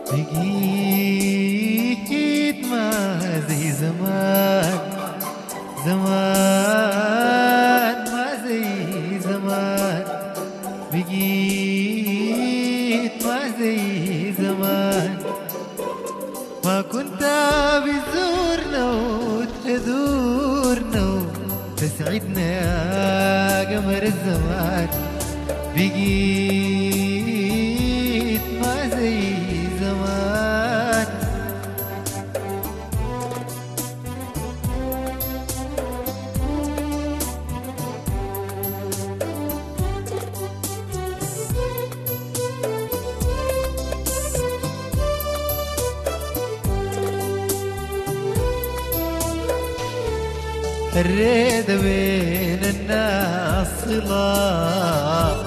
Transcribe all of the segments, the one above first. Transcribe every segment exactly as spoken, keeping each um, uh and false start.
بقيت ما زي زمان، زمان ما زي زمان، بقيت ما زي زمان. ما كنت بتزورنا وتدورنا وتسعدنا يا قمر الزمان. بقيت ما زي زمان. الريد بين الناس صلة،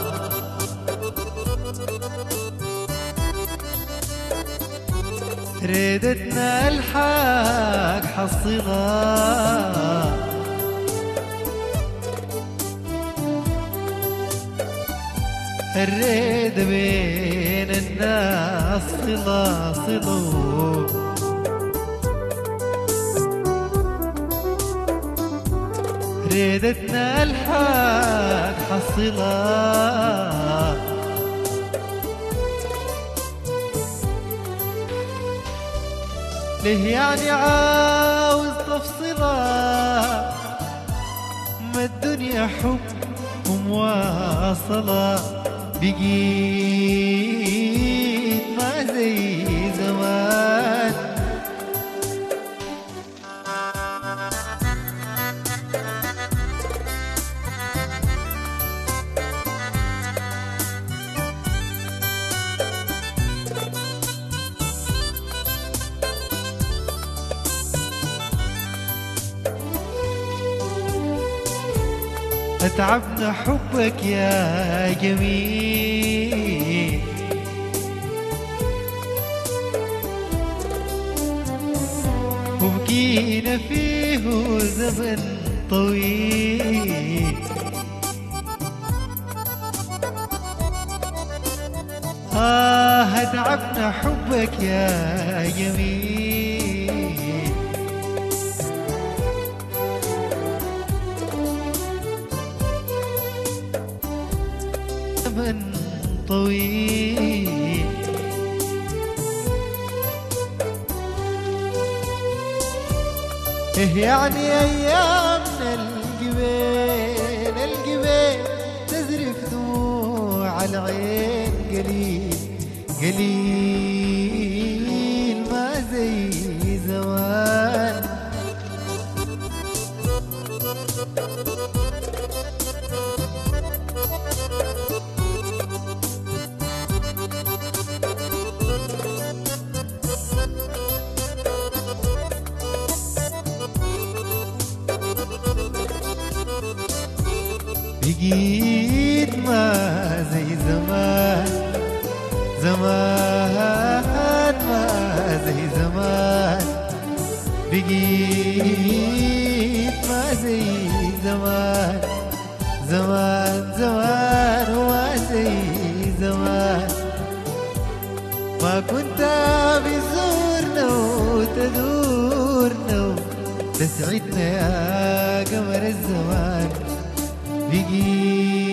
ريدتنا الحق حصلة. الريد بين الناس صلة صلة، ريدتنا الحق حصلة. ليه يعني عاوز تفصلة؟ ما الدنيا حب ومواصلة. بقيت ما زي زمان. أتعبنا حبك يا جميل، وبقينا فيه زمن طويل. آه أتعبنا حبك يا جميل، زمن طويل. إيه يعني أيامنا القبيل القبيل تزرف دموع العين. قليل قليل ما زي زمان. بقيت ما زي زمان، زمان ما زي زمان. بقيت ما زي زمان، زمان زمان وما زي زمان. ما كنت بزورنا وتدورنا وتسعدنا يا قمر الزمان. بقيت